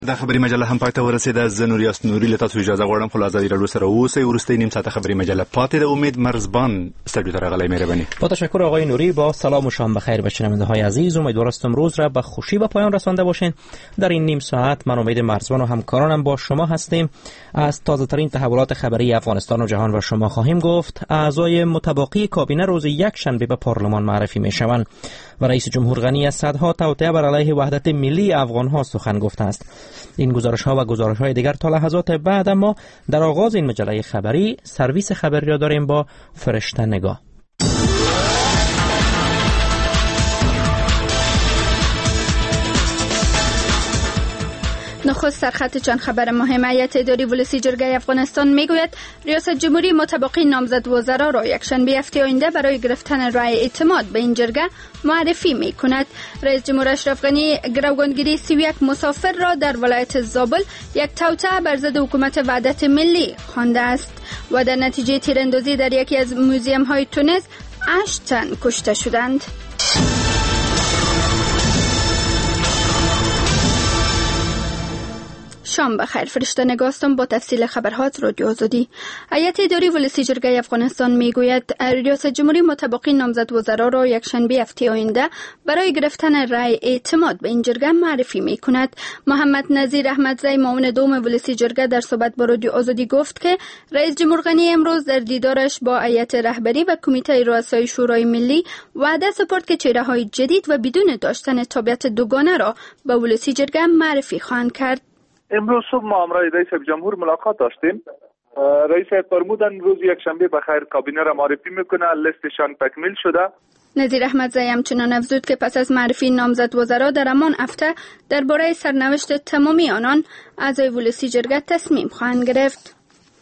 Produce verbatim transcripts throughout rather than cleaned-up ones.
د خبري مجله هم پای ته ورسېده. زه نوریاس نوري له تاسو اجازه غواړم خو له ازادي راډیو سره اوسئ. وروستۍ نیم ساعته خبري مجله پاتې ده. امید مرزبان استودیو ته راغلی. مهرباني. با تشکر آقای نوری. با سلام و شام بخیر به شنونده‌های عزیز. امیدوارم امروز را به خوشی به پایان رسانده باشین. در این نیم ساعت من امید مرزبان و همکارانم با شما هستیم. از تازه‌ترین تحولات خبری افغانستان و جهان و شما خواهیم گفت. اعضای متباقی کابینه روز یک شنبه به پارلمان معرفی میشوند و رئیس جمهور غنی از صدها توطئه بر علیه وحدت ملی افغان‌ها سخن گفته است. این گزارش‌ها و گزارش‌های دیگر تا لحظات بعد، اما در آغاز این مجله خبری سرویس خبری را داریم با فرشته نگاه. نخست سرخط چند خبر مهم. هیئت اداری ولسی جرگه افغانستان میگوید ریاست جمهوری متباقی نامزد وزرا را یکشنبه هفته آینده برای گرفتن رای اعتماد به این جرگه معرفی می کند. رئیس جمهور اشرف غنی گروگانگیری سی و یک مسافر را در ولایت زابل یک توطئه بر ضد حکومت وحدت ملی خوانده است و در نتیجه تیراندازی در یکی از موزیم های تونس هشت تن کشته شدند. شام بخیر. فرشته نگاستم با تفصیل خبرها از رادیو آزادی. هیئت اداری ولسی جرگه افغانستان میگوید ریاست جمهوری متباقی نامزد وزرا را یکشنبه هفته آینده برای گرفتن رای اعتماد به این جرگه معرفی میکند. محمد نظیر احمدزی معاون دوم ولسی جرگه در صحبت با رادیو آزادی گفت که رئیس جمهور غنی امروز در دیدارش با هیئت رهبری و کمیته رؤسای شورای ملی وعده سپرد که چهره‌های جدید و بدون داشتن تابعیت دوگانه را به ولسی جرگه معرفی خواهند کرد. امروز صبح ما همراه رئیس جمهور ملاقات داشتیم. رئیس فرمودن روز یک شنبه بخیر کابینه را معرفی میکنه. لیستشان تکمیل شده. نظیر احمدزی همچنان افزود که پس از معرفی نامزد وزرا در همان هفته درباره سرنوشت تمامی آنان اعضای ولسی جرگه تصمیم خواهند گرفت.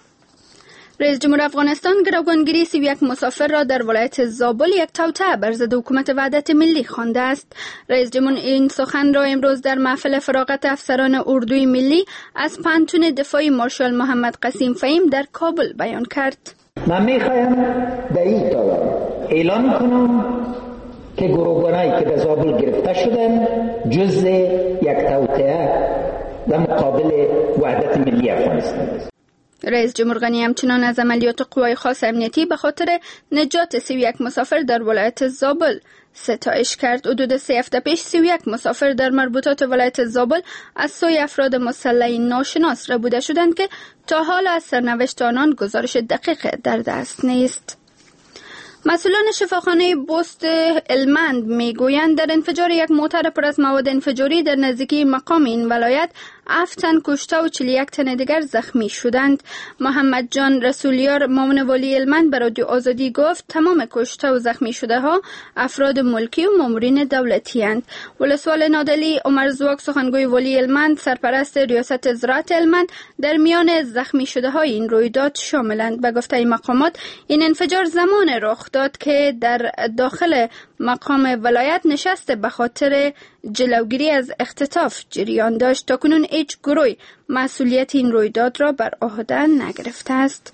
رئیس جمهور افغانستان گروگانگیری سی و یک مسافر را در ولایت زابل یک توطئه بر ضد حکومت وحدت ملی خوانده است. رئیس جمهور این سخن را امروز در محفل فراغت افسران اردوی ملی از پانتون دفاعی مارشال محمد قسیم فهیم در کابل بیان کرد. من میخوایم در این طور اعلام کنم که گروگانایی که در زابل گرفته شدن جزء یک توطئه در مقابل وحدت ملی افغانستان است. رئیس جمهور غنی همچنان از عملیات قوای خاص امنیتی به خاطر نجات سی و یک مسافر در ولایت زابل ستایش کرد. حدود سه هفته پیش سی و یک مسافر در مربوطات ولایت زابل از سوی افراد مسلح ناشناس ربوده شدند که تا حالا از سرنوشت آنان گزارش دقیق در دست نیست. مسئولان شفاخانه بست هلمند میگویند در انفجار یک موتر پر از مواد انفجاری در نزدیکی مقام این ولایت هفت تن کشته و چهل و یک تن دیگر زخمی شدند. محمد جان رسولیار معاون والی هلمند به رادیو آزادی گفت تمام کشته و زخمی شده ها افراد ملکی و مامورین دولتی اند. ولسوال نادلی عمر زواک سخنگوی والی هلمند سرپرست ریاست زراعت هلمند در میان زخمی شده های این رویداد شاملند. به گفته مقامات این انفجار زمان رخ داد که در داخل مقام ولایت نشست به خاطر جلوگیری از اختطاف جریان داشت. تاکنون هیچ گروهی مسئولیت این رویداد را بر عهده نگرفته است.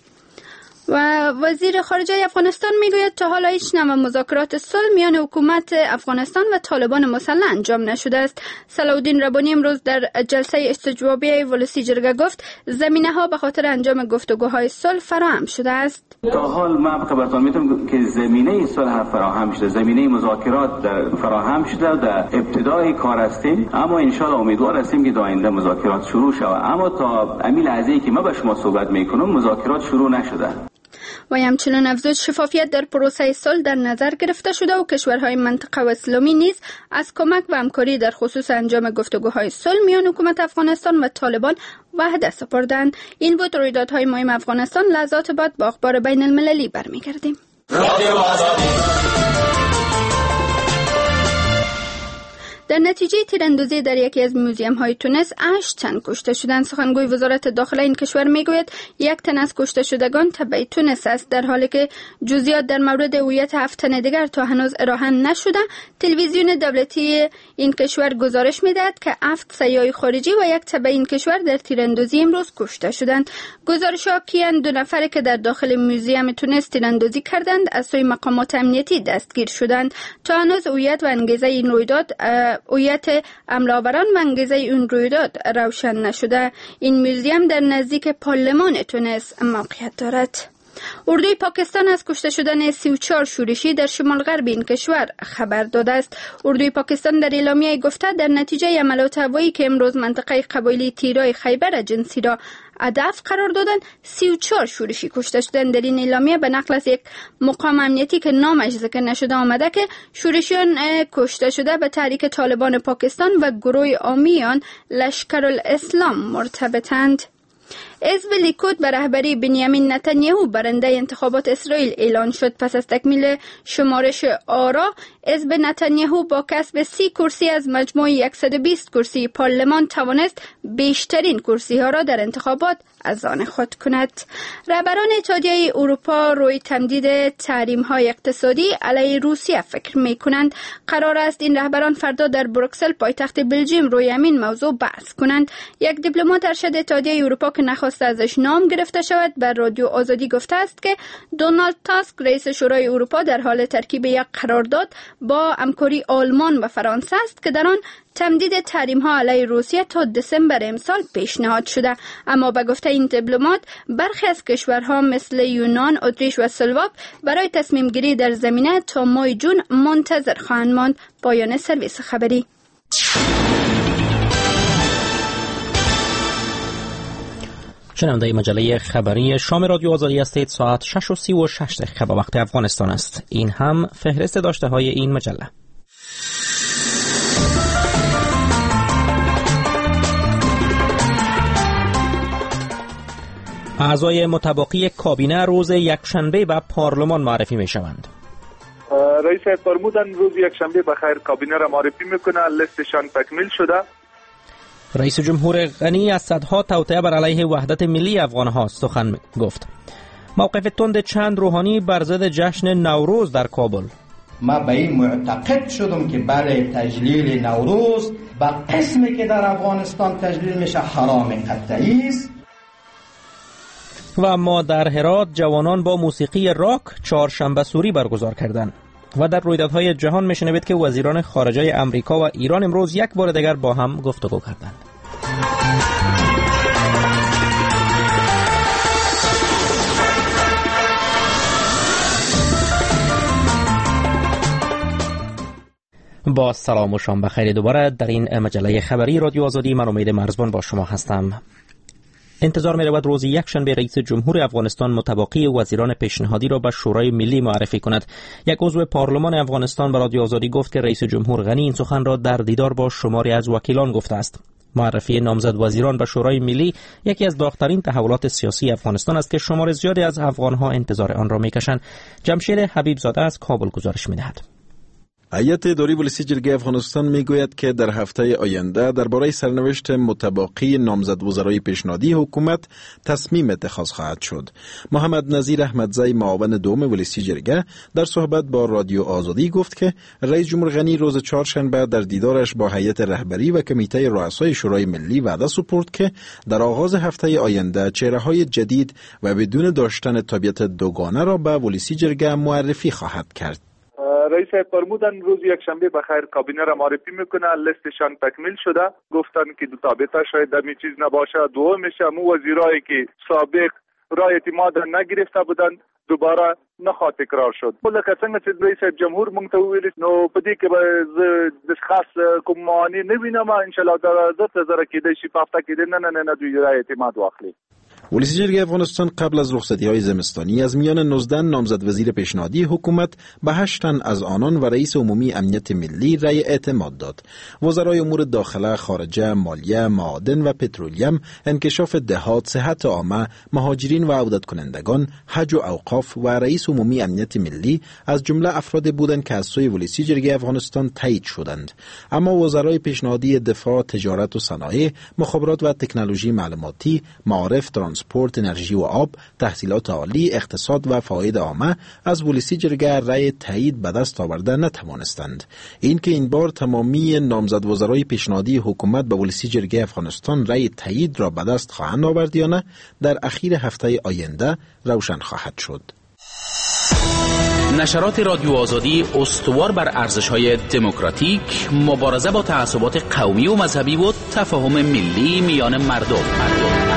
و وزیر خارجه افغانستان میگوید تا حالا هیچ نوع مذاکرات صلح میان حکومت افغانستان و طالبان مسلح انجام نشده است. صلاحالدین ربانی امروز در جلسه استجوابی ولسی جرگه گفت زمینه ها به خاطر انجام گفتگوهای صلح فراهم شده است. تا حال ما خبرتان میتونم که زمینه صلح فراهم شده، زمینه مذاکرات در فراهم شده، در ابتدای کار هستیم، اما ان شاء الله امیدوار هستیم که در آینده مذاکرات شروع شود. اما تا امیل لحظه‌ای که ما با شما صحبت میکنم مذاکرات شروع نشده. و همچنان افزود شفافیت در پروسه صلح در نظر گرفته شده و کشورهای منطقه و اسلامی نیز از کمک و همکاری در خصوص انجام گفتگوهای صلح میان حکومت افغانستان و طالبان وعده سپردند. این بود رویدادهای مهم افغانستان. لحظات بعد با اخبار بین المللی برمیگردیم. در نتیجه تیراندازی در یکی از موزیم های تونس هشت تن کشته شدند. سخنگوی وزارت داخله این کشور میگوید یک تن از کشته شدگان تبع تونس است، در حالی که جزئیات در مورد هویت هفت تن دیگر تا هنوز ارائه نشده. تلویزیون دولتی این کشور گزارش میدهد که هفت سیاح خارجی و یک تبع این کشور در تیراندازی امروز کشته شدند. گزارش‌ها کیان دو نفری که در داخل موزیم تونس تیراندازی کردند از سوی مقامات امنیتی دستگیر شدند. تا هنوز هویت و انگیزه این رویداد و هویت حمله‌آوران و انگیزه اون رویداد روشن نشده. این موزیم در نزدیک پارلمان تونس موقعیت دارد. اردوی پاکستان از کشته شدن سی و چهار شورشی در شمال غرب این کشور خبر داده است. اردوی پاکستان در اعلامیه گفته در نتیجه حملات هوایی که امروز منطقه قبایلی تیرای خیبر جنسی را هدف قرار دادن، سی و چهار شورشی کشته شدند. در این اعلامیه به نقل از یک مقام امنیتی که نامش ذکر نشده آمده که شورشیان کشته شده به تحریک طالبان پاکستان و گروه عامیان لشکرالاسلام مرتبطند. حزب لیکود به رهبری بنیامین نتانیاهو برنده انتخابات اسرائیل اعلان شد. پس از تکمیل شمارش آرا، حزب نتانیاهو با کسب سی کرسی از مجموع صد و بیست کرسی پارلمان توانست بیشترین کرسی ها را در انتخابات از آن خود کند. رهبران اتحادیه اروپا روی تمدید تحریم های اقتصادی علیه روسیه فکر می کنند. قرار است این رهبران فردا در بروکسل پایتخت بلژیم روی همین موضوع بحث کنند. یک دیپلمات ارشد اتحادیه اروپا که نخواسته ازش نام گرفته شود بر رادیو آزادی گفته است که دونالد تاسک رئیس شورای اروپا در حال ترکیب یک قرارداد با همکاری آلمان و فرانسه است که در آن تمدید تحریم ها علیه روسیه تا دسامبر امسال پیشنهاد شده. اما به گفته این دیپلمات برخی از کشورها مثل یونان، اتریش و سلواک برای تصمیم گیری در زمینه تا ماه جون منتظر خواهند ماند. پایان سرویس خبری. شنونده مجله خبری شام رادیو آزادی هستید. ساعت شش و سی و شش دقیقه به وقت افغانستان است. این هم فهرست داشته های این مجله. اعضای متباقی کابینه روز یکشنبه به پارلمان معرفی می شوند. رئیس فرمودن روز یکشنبه بخیر کابینه را معرفی میکنه. لیستشان تکمیل شده. رئیس جمهور غنی از صدها توطئه بر علیه وحدت ملی افغانها سخن گفت. موقف تند چند روحانی بر ضد جشن نوروز در کابل. ما به این معتقد شدم که برای تجلیل نوروز به قسمی که در افغانستان تجلیل میشه حرام قطعی است. و ما در هرات جوانان با موسیقی راک چهارشنبه سوری برگزار کردند. و در رویدادهای جهان میشنوید که وزیران خارجه امریکا و ایران امروز یک بار دیگر با هم گفتگو کردند. با سلام و شام بخیر دوباره در این مجله خبری رادیو آزادی. من امید مرزبان با شما هستم. انتظار می رود روز یکشنبه رئیس جمهور افغانستان متباقی وزیران پیشنهادی را به شورای ملی معرفی کند. یک عضو پارلمان افغانستان به رادیو آزادی گفت که رئیس جمهور غنی این سخن را در دیدار با شماری از وکیلان گفته است. معرفی نامزد وزیران به شورای ملی یکی از داغ‌ترین تحولات سیاسی افغانستان است که شمار زیادی از افغان‌ها انتظار آن را می‌کشند. جمشید حبیب زاده از کابل گزارش می‌دهد. هیئت اداری پلیسی جرگه افغانستان میگوید که در هفته آینده درباره سرنوشت متباقی نامزد وزرای پیشنهادی حکومت تصمیم اتخاذ خواهد شد. محمد نظیر احمدزی معاون دوم پلیسی جرگه در صحبت با رادیو آزادی گفت که رئیس جمهور غنی روز چهارشنبه در دیدارش با هیئت رهبری و کمیته رؤسای شورای ملی وعده سپرد که در آغاز هفته آینده چهره‌های جدید و بدون داشتن تابعیت دوگانه را به پلیسی جرگه معرفی خواهد کرد. رئیس فرمودن روز یکشنبه بخیر کابینه را معرفی میکنه. لیستشان تکمیل شده. گفتن که دو تابعیت شاید دمی چیز نباشه. دومش هم وزیرایی که سابق رای اعتماد نگرفته بودن دوباره نخواد تکرار شد. لکه څنګه چې رئیس جمهور مونږ ته ویل نو په دې کې به د خاص کوم معنی نه وینم. ان شاء الله در زره کې د شي په هفته کې نه نه نه دوی رای اعتماد واخلي. پلیسی جرگه افغانستان قبل از رخصتی‌های زمستانی از میان نوزده نامزد وزیر پیشنهادی حکومت به هشت تن از آنان و رئیس عمومی امنیت ملی رأی اعتماد داد. وزرای امور داخله، خارجه، مالیه، معادن و پترولیم، انکشاف دهات، صحت عامه، مهاجرین و عودت کنندگان، حج و اوقاف و رئیس عمومی امنیت ملی از جمله افراد بودند که از سوی پلیسی جرگه افغانستان تایید شدند. اما وزرای پیشنهادی دفاع، تجارت و صنایع، مخابرات و تکنولوژی معلوماتی، معارف، ترانسپورت، انرژی و آب، تحصیلات عالی، اقتصاد و فواید عامه از پلیسی جرگه رأی تایید به دست آورده نتوانستند. این که این بار تمامی نامزد وزرای پیشنهادی حکومت به پلیسی جرگه افغانستان رأی تایید را به دست خواهند آورد یا نه در اخیر هفته آینده روشن خواهد شد. نشرات رادیو آزادی استوار بر ارزش‌های دموکراتیک، مبارزه با تعصبات قومی و مذهبی و تفاهم ملی میان مردم. مردم.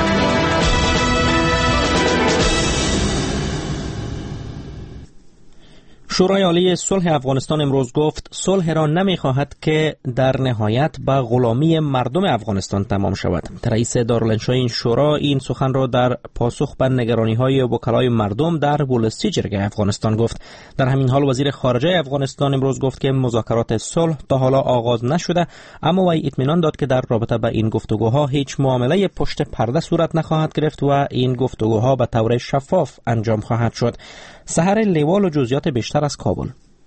شورای عالی صلح افغانستان امروز گفت صلح را نمی‌خواهد که در نهایت به غلامی مردم افغانستان تمام شود. رئیس دارالانشای این شورا این سخن را در پاسخ به نگرانی‌های وکلای مردم در بولستی جرگه افغانستان گفت. در همین حال وزیر خارجه افغانستان امروز گفت که مذاکرات صلح تا حالا آغاز نشده، اما وی اطمینان داد که در رابطه با این گفتگوها هیچ معامله پشت پرده صورت نخواهد گرفت و این گفتگوها به طور شفاف انجام خواهد شد. سحر لیوال و جزئیات بیشتر از کابل.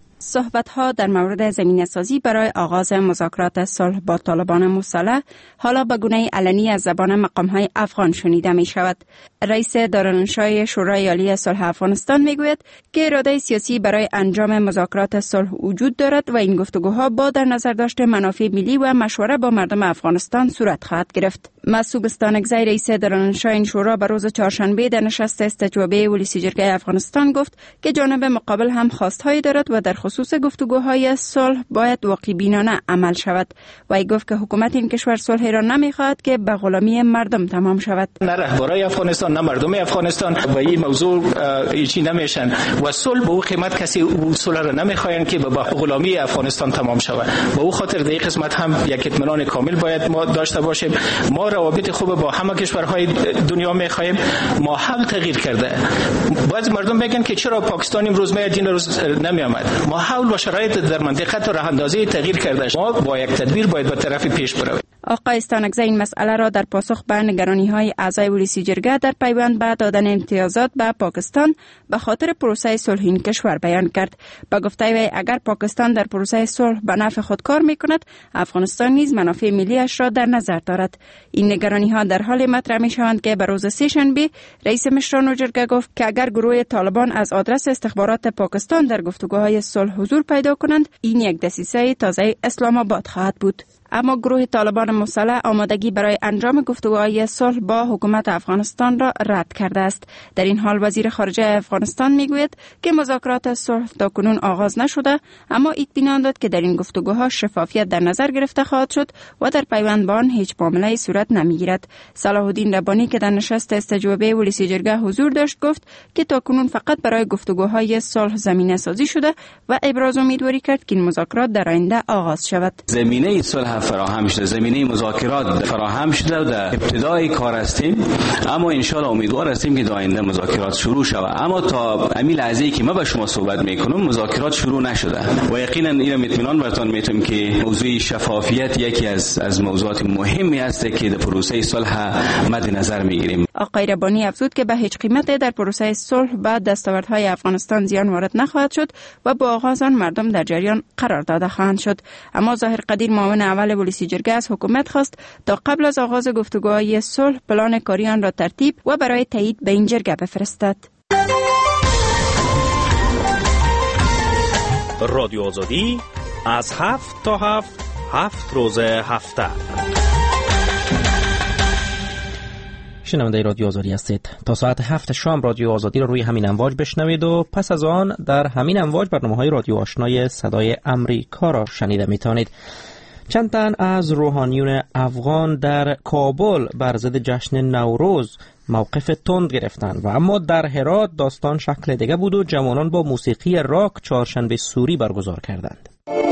صحبت‌ها در مورد زمینه‌سازی برای آغاز مذاکرات صلح با طالبان مسلح حالا به گونه علنی از زبان مقام‌های افغان شنیده می‌شود. رئیس دارالانشای شورای عالی صلح افغانستان می‌گوید که اراده سیاسی برای انجام مذاکرات صلح وجود دارد و این گفتگوها با در نظر داشته منافع ملی و مشوره با مردم افغانستان صورت خواهد گرفت. مسعود استانکزی رئیس دارالانشای این شورا به روز چهارشنبه در نشست استجوابه ولسی جرگه افغانستان گفت که جانب مقابل هم خواستهایی دارد و در خصوص گفتگوهای صلح باید واقع بینانه عمل شود. و ای گفت که حکومت این کشور صلح را نمیخواهد که به غلامی مردم تمام شود. نه رهبرای افغانستان نه مردم افغانستان و این موضوع هیچی نمیشن و صلح به او قیمت کسی او صلح را نمیخواین که به غلامی افغانستان تمام شود. با او خاطر در این قسمت هم یک اطمینان کامل باید ما داشته باشیم. ما روابط خوب با همه کشورهای دنیا میخوایم. ما حال تغییر کرده. بعضی مردم میگن که چرا پاکستان امروز میاد این روز نمیآمد. ما حال و شرایط در منطقه تا راه اندازی تغییر کرده. ما با یک تدبیر باید به طرف پیش برویم. آقای استانکزی این مسئله را در پاسخ به نگرانی‌های اعضای ولسی جرگه در پیوند به دادن امتیازات به پاکستان به خاطر پروسه صلح این کشور بیان کرد. با گفته وی اگر پاکستان در پروسه صلح به نفع خود کار می‌کند، افغانستان نیز منافع ملی‌اش را در نظر دارد. این نگرانی‌ها در حال مطرح می‌شوند که به روز سه‌شنبه رئیس مشران جرگه گفت که اگر گروه طالبان از آدرس استخبارات پاکستان در گفتگوهای صلح حضور پیدا کنند، این یک دسیسه تازه اسلام آباد خواهد بود. اما گروه طالبان مسلح آمادگی برای انجام گفتگوهای صلح با حکومت افغانستان را رد کرده است. در این حال وزیر خارجه افغانستان میگوید که مذاکرات صلح تاکنون آغاز نشده، اما اطمینان داد که در این گفتگوها شفافیت در نظر گرفته خواهد شد و در پیوند با آن هیچ معامله صورت نمیگیرد. صلاح الدین ربانی که در نشست استجوابه ولسی جرگه حضور داشت گفت که تاکنون فقط برای گفتگوهای صلح زمینه سازی شده و ابراز امیدواری کرد که این مذاکرات در آینده آغاز شود. زمینه صلح فراهم شده، زمینه مذاکرات فراهم شده و در ابتدای کار هستیم، اما ان شاء الله امیدوار هستیم که در آینده مذاکرات شروع شود. اما تا امیل عزیزی که ما با شما صحبت میکنم مذاکرات شروع نشده و یقینا اینم اطمینان براتون میتونم که موضوع شفافیت یکی از از موضوعات مهمی است که در پروسه صلح مد نظر میگیریم. آقای ربانی افزود که به هیچ قیمت در پروسه صلح با دستاوردهای افغانستان زیان وارد نخواهد شد و با آغاز آن مردم در جریان قرار داده خواهند شد. اما ظاهر قدیر معاون اول ولسی جرگه از حکومت خواست تا قبل از آغاز گفتگوهای صلح پلان کاری آن را ترتیب و برای تایید به این جرگه بفرستد. رادیو آزادی از هفت تا هفت هفت روز هفته. شنونده رادیو آزادی هستید. تا ساعت هفت شام رادیو آزادی را روی همین امواج بشنوید و پس از آن در همین امواج برنامه‌های رادیو آشنای صدای امریکا را شنیده می‌توانید. چند تن از روحانیون افغان در کابل بر ضد جشن نوروز موقف تند گرفتند و اما در هرات داستان شکل دیگه بود و جوانان با موسیقی راک چهارشنبه سوری برگزار کردند.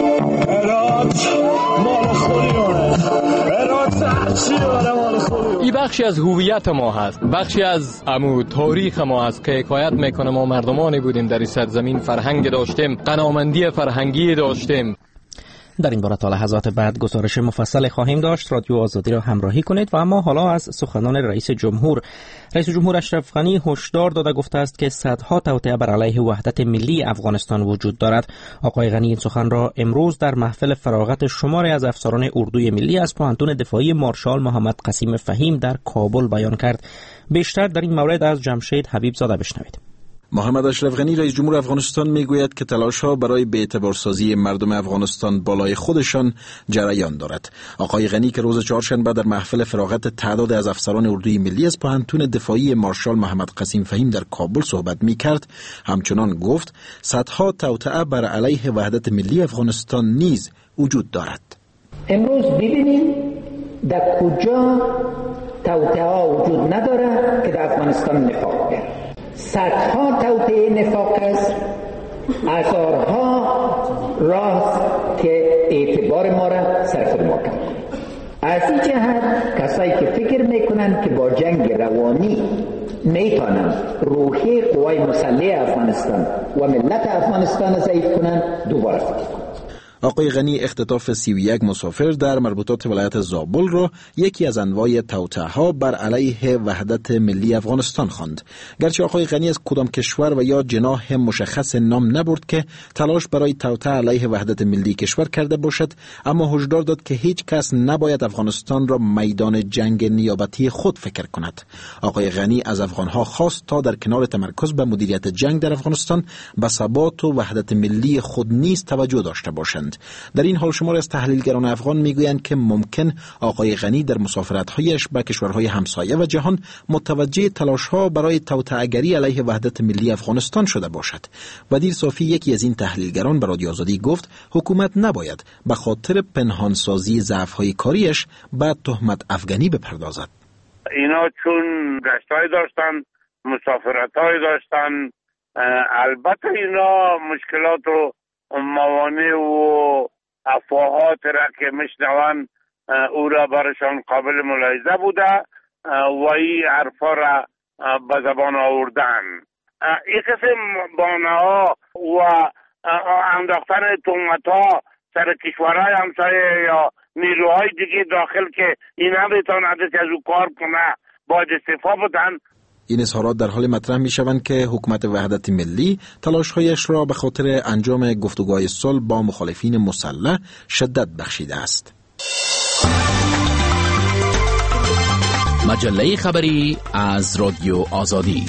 این بخشی از هویت ما هست، بخشی از امو تاریخ ما هست که حکایت میکنه ما مردمانی بودیم در این سرزمین، فرهنگ داشتیم، قنامندی فرهنگی داشتیم. در این باره تا لحظات بعد گزارش مفصل خواهیم داشت. رادیو آزادی را همراهی کنید. و اما حالا از سخنان رئیس جمهور. رئیس جمهور اشرف غنی هشدار داده گفته است که صدها توطئه بر علیه وحدت ملی افغانستان وجود دارد. آقای غنی این سخن را امروز در محفل فراغت شماری از افسران اردوی ملی از پوهنتون دفاعی مارشال محمد قسیم فهیم در کابل بیان کرد. بیشتر در این مورد از جمشید حبیب زاده بشنوید. محمد اشرف غنی رئیس جمهور افغانستان میگوید که تلاش‌ها برای بی‌اعتبارسازی مردم افغانستان بالای خودشان جریان دارد. آقای غنی که روز چهارشنبه در محفل فراغت تعداد از افسران اردوی ملی از پوهنتون دفاعی مارشال محمد قسیم فهیم در کابل صحبت می‌کرد، همچنان گفت صدها توطئه بر علیه وحدت ملی افغانستان نیز وجود دارد. امروز ببینیم در کجا توطئه وجود نداره که در افغانستان نفاق کرد. صدها توطئه نفاق است، هزارها راست که اعتبار ما را سرفرما کرد. از این جهت کسایی که فکر میکنند که با جنگ روانی میتونن روحی قوای مسلح افغانستان و ملت افغانستان ضعیف کنند، دوباره فکر کنند. آقای غنی اختطاف سی و یک مسافر در مربوطات ولایت زابل را یکی از انواع توطئه‌ها بر علیه وحدت ملی افغانستان خواند. گرچه آقای غنی از کدام کشور و یا جناح مشخص نام نبرد که تلاش برای توطئه علیه وحدت ملی کشور کرده باشد، اما هشدار داد که هیچ کس نباید افغانستان را میدان جنگ نیابتی خود فکر کند. آقای غنی از افغانها خواست تا در کنار تمرکز به مدیریت جنگ در افغانستان به ثبات و وحدت ملی خود نیز توجه داشته باشند. در این حال شماری از تحلیلگران افغان میگویند که ممکن آقای غنی در مسافرت‌هایش به کشورهای همسایه و جهان متوجه تلاش‌ها برای توطئه‌گری علیه وحدت ملی افغانستان شده باشد. ودیر صافی یکی از این تحلیلگران به رادیو آزادی گفت حکومت نباید به خاطر پنهانسازی ضعف‌های کاریش به تهمت افغانی بپردازد. اینا چون گشت‌های داشتن، مسافرت‌های داشتن، البته اینا مشکلات و موانع و افواهات را که میشنوند او را برشان قابل ملاحظه بوده و این حرفا را به زبان آوردن. این قسم بانه ها و انداختن تهمت ها سر کشورهای همسایه یا نیروهای دیگه داخل که اینا بتواند از او کار کنه باید استعفا بدن. این اظهارات در حال مطرح می شوند که حکومت وحدت ملی تلاش‌هایش را به خاطر انجام گفتگوهای صلح با مخالفین مسلح شدت بخشیده است. مجله خبری از رادیو آزادی.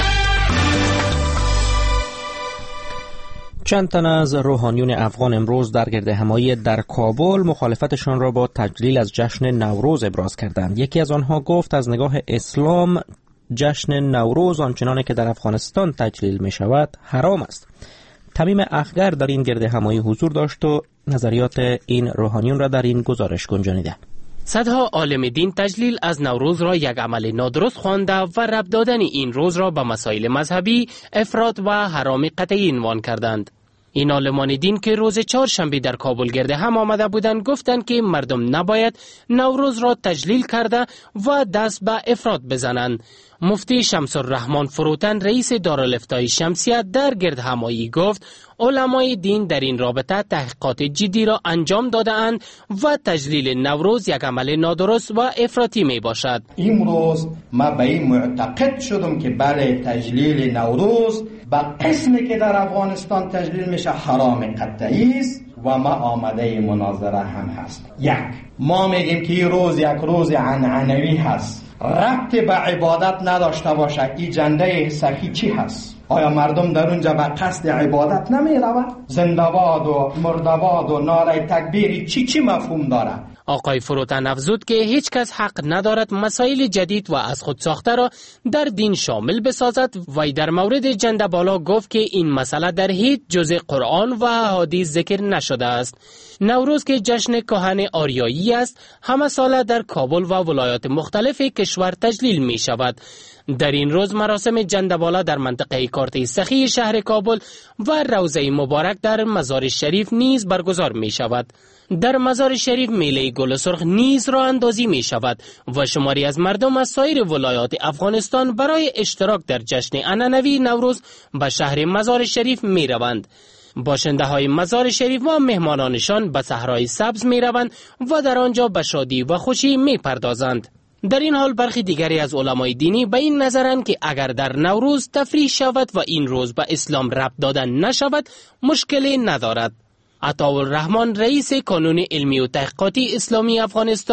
چند تن از روحانیون افغان امروز در گردهمایی در کابل مخالفتشان را با تجلیل از جشن نوروز ابراز کردند. یکی از آنها گفت از نگاه اسلام جشن نوروز آنچنانه که در افغانستان تجلیل می شود حرام است. تمیم اخگر در این گردهمایی حضور داشت و نظریات این روحانیون را در این گزارش گنجانیده. صدها عالم دین تجلیل از نوروز را یک عمل نادرست خوانده و ربط دادن این روز را به مسائل مذهبی افراط و حرام قطعی عنوان کردند. این عالمان دین که روز چهارشنبه در کابل گرد هم آمده بودند گفتند که مردم نباید نوروز را تجلیل کرده و دست به افراط بزنند. مفتی شمس الرحمن فروتن رئیس دارالافتای شمسیه در گرد همایی گفت علمای دین در این رابطه تحقیقات جدی را انجام داده اند و تجلیل نوروز یک عمل نادرست و افراطی می باشد. امروز ما به این معتقد شدم که برای تجلیل نوروز به قسمی که در افغانستان تجلیل میشه حرام قطعی است و ما آماده مناظره هم هست. یک، ما میگیم که این روز یک روز عنعنوی هست، ربط به عبادت نداشته باشه. این جنده صحیح چی هست؟ آیا مردم در اونجا به قصد عبادت نمی روند؟ زنده‌باد و مرده‌باد و نعره تکبیر چی چی مفهوم داره؟ آقای فروتن افزود که هیچ کس حق ندارد مسائل جدید و از خود ساخته را در دین شامل بسازد و در مورد جنده بالا گفت که این مسئله در هیچ جزء قرآن و احادیث ذکر نشده است. نوروز که جشن کهن آریایی است همه ساله در کابل و ولایات مختلف کشور تجلیل می شود. در این روز مراسم جنده بالا در منطقه کارت سخی شهر کابل و روضه مبارک در مزار شریف نیز برگزار می شود. در مزار شریف میله گل سرخ نیز راه اندازی می شود و شماری از مردم از سایر ولایات افغانستان برای اشتراک در جشن عنعنوی نوروز به شهر مزار شریف می روند. باشنده های مزار شریف و مهمانانشان به صحرای سبز می روند و در آنجا به شادی و خوشی می پردازند. در این حال برخی دیگری از علمای دینی به این نظرند که اگر در نوروز تفریح شود و این روز به اسلام ربط دادن نشود مشکلی ندارد. عطاالرحمن رئیس کانون علمی و تحقیقاتی اسلامی افغانستان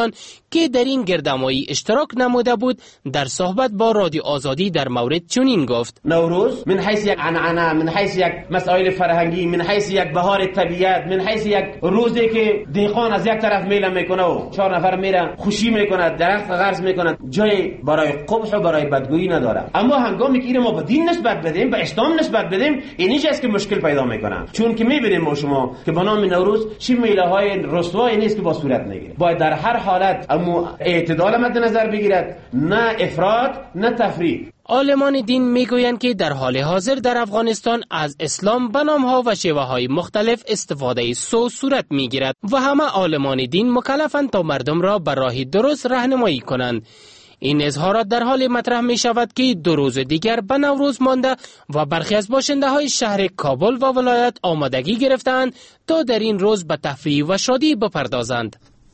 که در این گردهمایی اشتراک نموده بود در صحبت با رادیو آزادی در مورد چنین گفت: نوروز من حیث یک عنعنه، من حیث یک مسائل فرهنگی، من حیث یک بهار طبیعت، من حیث یک روزی که دیخان از یک طرف میله میکنه و چهار نفر میره خوشی میکنه، درخت غرس میکنه، جای برای قبح و برای بدگویی نداره. اما هنگامی که اینو ما به دین نسبت بدیم، به اسلام نسبت بدیم، اینی چیزی که مشکل پیدا میکنه. چون که میبینیم ما شما که به نام نوروز چی میله های رسوایی نیست که با صورت میگیره. باید در هر حالت اما اعتدال مد نظر بگیرد، نه افراط نه تفریط. عالمان دین میگویند که در حال حاضر در افغانستان از اسلام به نام‌ها و شیوه‌های مختلف استفاده سو صورت میگیرد و همه عالمان دین مکلفند تا مردم را به راه درست راهنمایی کنند. این اظهارات در حال مطرح می شود که دو روز دیگر به نوروز مانده و برخی از باشنده های شهر کابل و ولایت آمادگی گرفتند تا در این روز به تفریح و شادی بپردازند.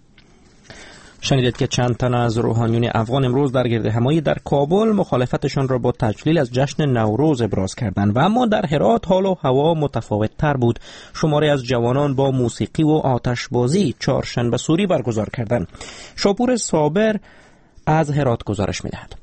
شنیدید که چند تن از روحانیون افغان امروز در گردهمایی در کابل مخالفتشان را با تجلیل از جشن نوروز ابراز کردند و اما در هرات حال و هوا متفاوت تر بود. شماری از جوانان با موسیقی و آتشبازی چهارشنبه سوری برگزار کردند. شاپور صابر از هرات گزارش می‌دهد.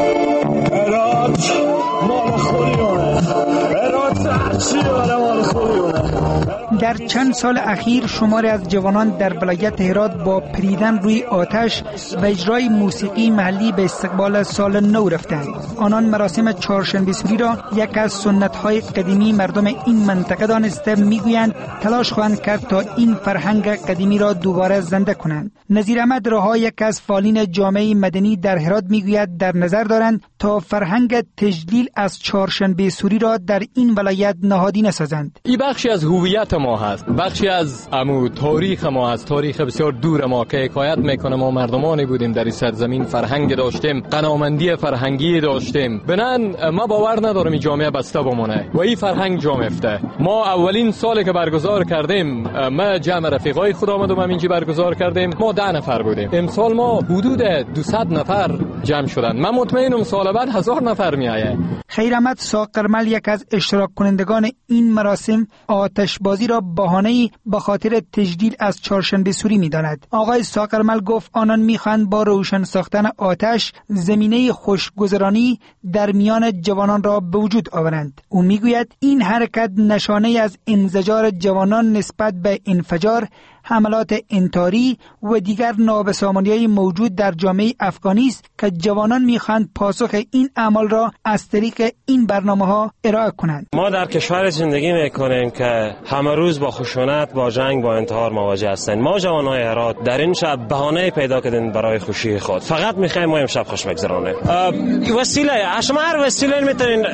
هرات مال خوریونه، هرات سرچی مال خوریونه. در چند سال اخیر شماری از جوانان در ولایت هرات با پریدن روی آتش و اجرای موسیقی محلی به استقبال سال نو رفتند. آنان مراسم چهارشنبه سوری را یک از سنت‌های قدیمی مردم این منطقه دانسته میگویند تلاش خواهند کرد تا این فرهنگ قدیمی را دوباره زنده کنند. نظیر احمد رها یک از فعالین جامعه مدنی در هرات میگوید در نظر دارند تا فرهنگ تجلیل از چهارشنبه سوری را در این ولایت نهادینه سازند. این بخشی از هویت ما هست، بخشی از امو تاریخ ما هست، تاریخ بسیار دور ما که حکایت میکنه ما مردمانی بودیم در این سرزمین، فرهنگ داشتیم، قنامندی فرهنگی داشتیم. بنان ما باور ندارم این جامعه بسته بمونه و این فرهنگ جا میفته. ما اولین سالی که برگزار کردیم، ما جمع رفیقای خود آمدیم همینجی برگزار کردیم، ما ده نفر بودیم. امسال ما حدود دویست نفر جمع شدن. من مطمئنم سال بعد هزار نفر میآید. خیر احمد ساقرمل یک از اشتراک کنندگان این مراسم آتشبازی را بهانه‌ای به خاطر تجلیل از چهارشنبه سوری می‌داند. آقای ساقرمل گفت آنان می‌خواهند با روشن ساختن آتش زمینه خوشگذرانی در میان جوانان را به وجود آورند. او می‌گوید این حرکت نشانه از انزجار جوانان نسبت به انفجار، حملات انتحاری و دیگر نابسامانی‌های موجود در جامعه افغانی است که جوانان می‌خواهند پاسخ این اعمال را از طریق این برنامه‌ها ارائه کنند. ما در کشور زندگی می‌کنیم که همه روز با خشونت، با جنگ، با انتحار مواجه هستند. ما جوانای هرات در این شب بهانه پیدا کردیم برای خوشی خود. فقط می‌خوایم ما امشب خوش بگذرونیم. وسیله شما هر وسیله می‌تونین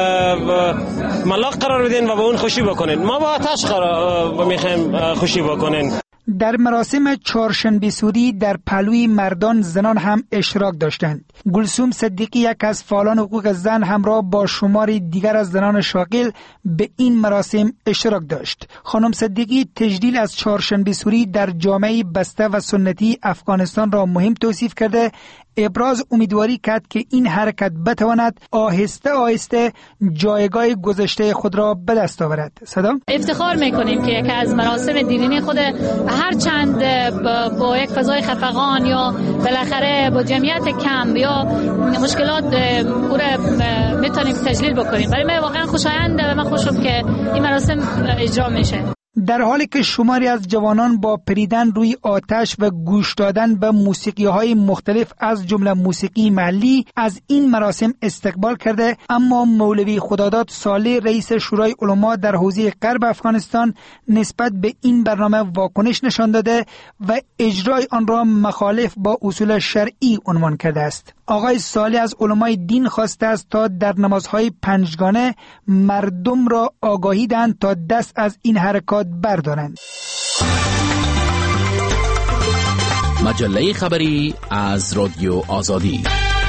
ملاق قرار بدین و با اون خوشی بکنین. ما با آتش قرار می‌خوایم خوشی بکنین. در مراسم چهارشنبه سوری در پهلوی مردان زنان هم اشتراک داشتند. گلسوم صدیقی یک از فعالان حقوق زن همراه با شماری دیگر از زنان شاغل به این مراسم اشتراک داشت. خانم صدیقی تجلیل از چهارشنبه سوری در جامعه بسته و سنتی افغانستان را مهم توصیف کرده، ابراز امیدواری کرد که این حرکت بتواند آهسته آهسته جایگاه گذشته خود را به دست آورد. صدام افتخار میکنیم که یکی از مراسم دینی خود هر چند با, با یک فضای خفقان یا بالاخره با جمعیت کم یا مشکلات پوره میتونیم تجلیل بکنیم. برای من واقعا خوشاینده و من خوشم که این مراسم اجرا میشه. در حالی که شماری از جوانان با پریدن روی آتش و گوش دادن به موسیقی‌های مختلف از جمله موسیقی محلی از این مراسم استقبال کرده، اما مولوی خداداد صالح رئیس شورای علما در حوزه غرب افغانستان نسبت به این برنامه واکنش نشان داده و اجرای آن را مخالف با اصول شرعی عنوان کرده است. آقای صالح از علمای دین خواسته است تا در نمازهای پنجگانه مردم را آگاهی دهند تا دست از این حرکات بردارند. مجله خبری از رادیو آزادی.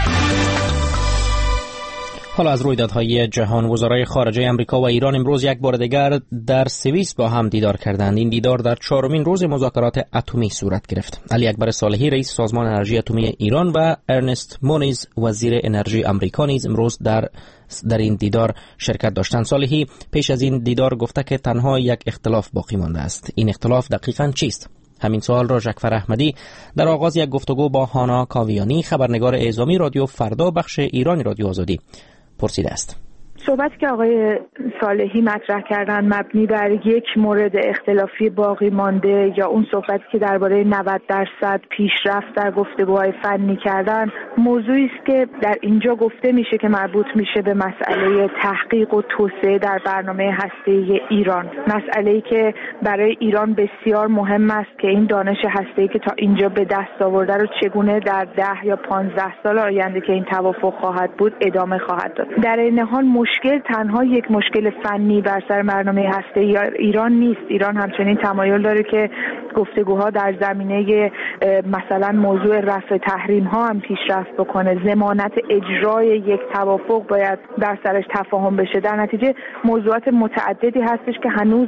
حالا از رویدادهای جهان، وزرای خارجه امریکا و ایران امروز یک بار دیگر در سوئیس با هم دیدار کردند. این دیدار در چهارمین روز مذاکرات اتمی صورت گرفت. علی اکبر صالحی رئیس سازمان انرژی اتمی ایران و ارنست مونیز وزیر انرژی امریکا نیز امروز در در این دیدار شرکت داشتند. صالحی پیش از این دیدار گفته که تنها یک اختلاف باقی مانده است. این اختلاف دقیقاً چیست؟ همین سوال را جعفر احمدی در آغاز یک گفتگو با هانا کاویانی خبرنگار اعزامی رادیو فردا بخش ایران رادیو آزادی پرسیده است. صحبتی که آقای صالحی مطرح کردن مبنی بر یک مورد اختلافی باقی مانده یا اون صحبتی که درباره نود درصد پیشرفت در گفتگوهای فنی کردن، موضوعی است که در اینجا گفته میشه که مربوط میشه به مسئله تحقیق و توسعه در برنامه هسته‌ای ایران. مسئله‌ای که برای ایران بسیار مهم است که این دانش هسته‌ای که تا اینجا به دست آورده رو چگونه در ده یا پانزده سال آینده که این توافق خواهد بود ادامه خواهد داد. در این حال مشکل تنها یک مشکل فنی بر سر برنامه هسته‌ای ایران نیست. ایران همچنین تمایل داره که گفتگوها در زمینه مثلا موضوع رفع تحریم ها هم پیشرفت بکنه. ضمانت اجرای یک توافق باید در سرش تفاهم بشه. در نتیجه موضوعات متعددی هستش که هنوز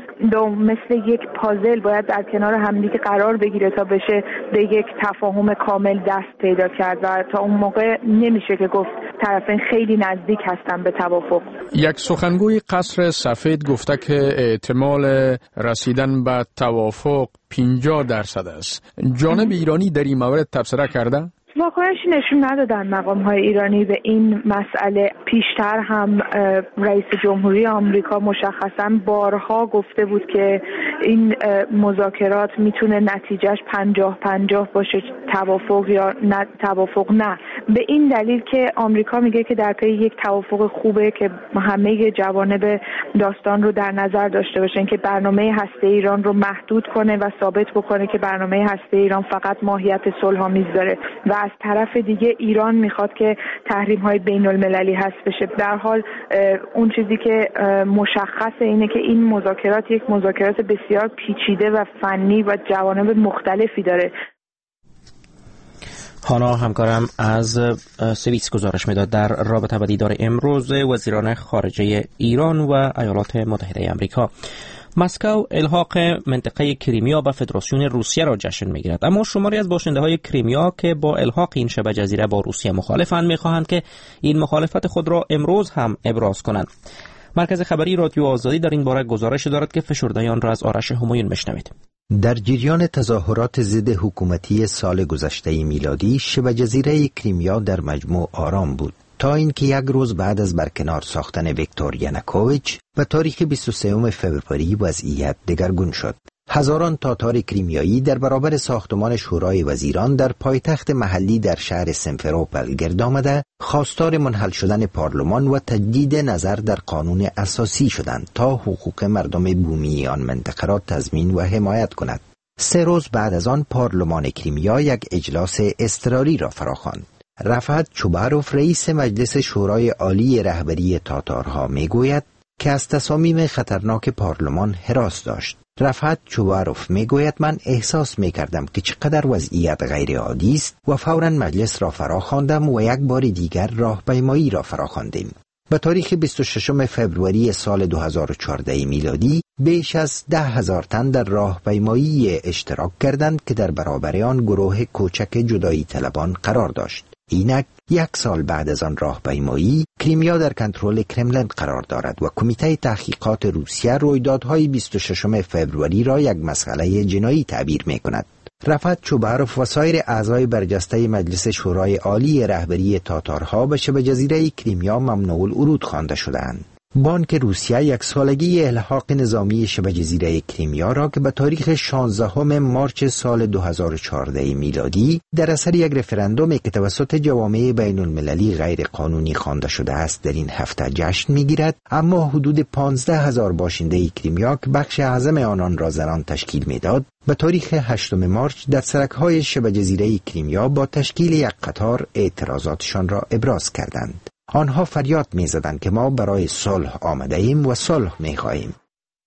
مثل یک پازل باید در کنار همدیگه قرار بگیره تا بشه به یک تفاهم کامل دست پیدا کرد و تا اون موقع نمیشه که گفت طرفین خیلی نزدیک هستن به توافق. یک سخنگوی قصر سفید گفته که احتمال رسیدن به توافق پنجاه درصد است. جانب ایرانی در این مورد تبصره کرده؟ واقعاش نشون ندادن مقام‌های ایرانی به این مسئله. پیشتر هم رئیس جمهوری آمریکا مشخصاً بارها گفته بود که این مذاکرات میتونه نتیجهش پنجاه پنجاه باشه، توافق یا نه توافق نه. به این دلیل که آمریکا میگه که در پی یک توافق خوبه که همه جوانب داستان رو در نظر داشته باشن، که برنامه هسته ایران رو محدود کنه و ثابت بکنه که برنامه هسته ایران فقط ماهیت صلح‌آمیز داره و از طرف دیگه ایران میخواد که تحریم‌های بین‌المللی حذف بشه. در حال اون چیزی که مشخصه اینه که این مذاکرات یک مذاکرات بسیار پیچیده و فنی و جوانب مختلفی داره. هانا همکارم از سوئیس گزارش میداد در رابطه با دیدار امروز وزیران خارجه ایران و ایالات متحده آمریکا. مسکو الحاق منطقه کریمیا به فدراسیون روسیه را جشن میگیرد، اما شماری از باشنده‌های کریمیا که با الحاق این شبه جزیره با روسیه مخالفند میخواهند که این مخالفت خود را امروز هم ابراز کنند. مرکز خبری رادیو آزادی در این باره گزارش دارد که فشرده آن را از آرش همایون بشنوید. در جریان تظاهرات ضد حکومتی سال گذشته میلادی، شبه جزیره کریمیا در مجموع آرام بود تا اینکه یک روز بعد از برکنار ساختن ویکتور ینوکوویچ به تاریخ بیست و سوم فوریه وضعیت دگرگون شد. هزاران تاتار کریمیایی در برابر ساختمان شورای وزیران در پایتخت محلی در شهر سیمفروپل گرد آمده خواستار منحل شدن پارلمان و تجدید نظر در قانون اساسی شدند تا حقوق مردم بومی آن منطقه را تضمین و حمایت کند. سه روز بعد از آن پارلمان کریمیا یک اجلاس اضطراری را فراخواند. رفعت چوباروف رئیس مجلس شورای عالی رهبری تاتارها میگوید که از تصامیم خطرناک پارلمان هراس داشت. رفعت چوباروف میگوید من احساس میکردم که چقدر وضعیت غیر عادی است و فوراً مجلس را فراخواندم و یک بار دیگر راهپیمایی را فراخواندیم. به تاریخ بیست و ششم فوریه سال دو هزار و چهارده میلادی بیش از ده هزار تن در راهپیمایی اشتراک کردند که در برابر آن گروه کوچک جدایی طلبان قرار داشت. اینک یک سال بعد از آن راهپیمایی، کریمیا در کنترل کرملین قرار دارد و کمیته تحقیقات روسیه رویدادهای بیست و ششم فوریه را یک مسئله جنایی تعبیر می‌کند. رفعت چوباروف و سایر اعضای برجسته مجلس شورای عالی رهبری تاتارها به شبه جزیره کریمیا ممنوع الورود خوانده شدند. بانک روسیه یک سالگی الحاق نظامی شبه جزیره کریمیا را که به تاریخ شانزدهم مارچ سال دو هزار و چهارده میلادی در اثر یک رفراندومی که توسط جوامع بین المللی غیر قانونی خوانده شده است در این هفته جشن میگیرد، اما حدود پانزده هزار باشنده کریمیا که بخش اعظم آنان را زنان تشکیل میداد به تاریخ هشتم مارچ در سرک‌های شبه جزیره کریمیا با تشکیل یک قطار اعتراضاتشان را ابراز کردند. آنها فریاد می‌زدند که ما برای صلح آمده ایم و صلح می‌خواهیم.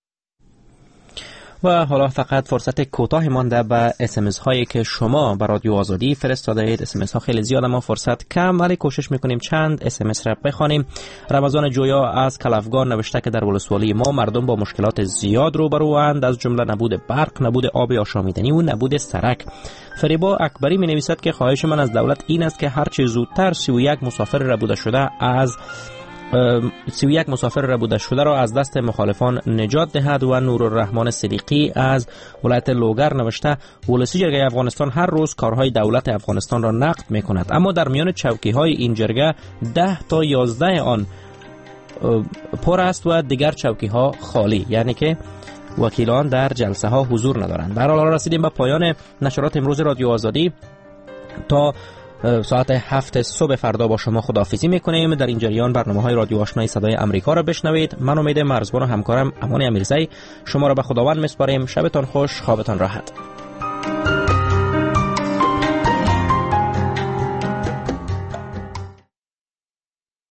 و حالا فقط فرصت کوتاه مانده به اس ام اس هایی که شما به رادیو آزادی فرستاده اید. اس ام اس ها خیلی زیاد اما فرصت کم، ولی کوشش میکنیم چند اس ام اس را بخوانیم. رمضان جویا از کلافگان نوشته که در ولسوالی ما مردم با مشکلات زیاد روبروند، از جمله نبود برق، نبود آب آشامیدنی و نبود سرک. فریبا اکبری می نویسد که خواهش من از دولت این است که هر چه زودتر سی و یک مسافر ربوده شده از سی و یک مسافر ربوده شده را از دست مخالفان نجات دهد. و نورالرحمن صدیقی از ولایت لوگر نوشته ولسی جرگه افغانستان هر روز کارهای دولت افغانستان را نقد می کند، اما در میان چوکی های این جرگه ده تا یازده آن پر است و دیگر چوکی ها خالی، یعنی که وکیلان در جلسه ها حضور ندارند. در حال رسیدیم به پایان نشرات امروز رادیو آزادی. تا ساعت هفت صبح فردا با شما خداحافظی میکنیم. در این جریان برنامه های رادیو آشنای صدای امریکا را بشنوید. من امید مرزبان و همکارم امان امیرزی شما را به خداوند میسپاریم. شبتان خوش، خوابتان راحت.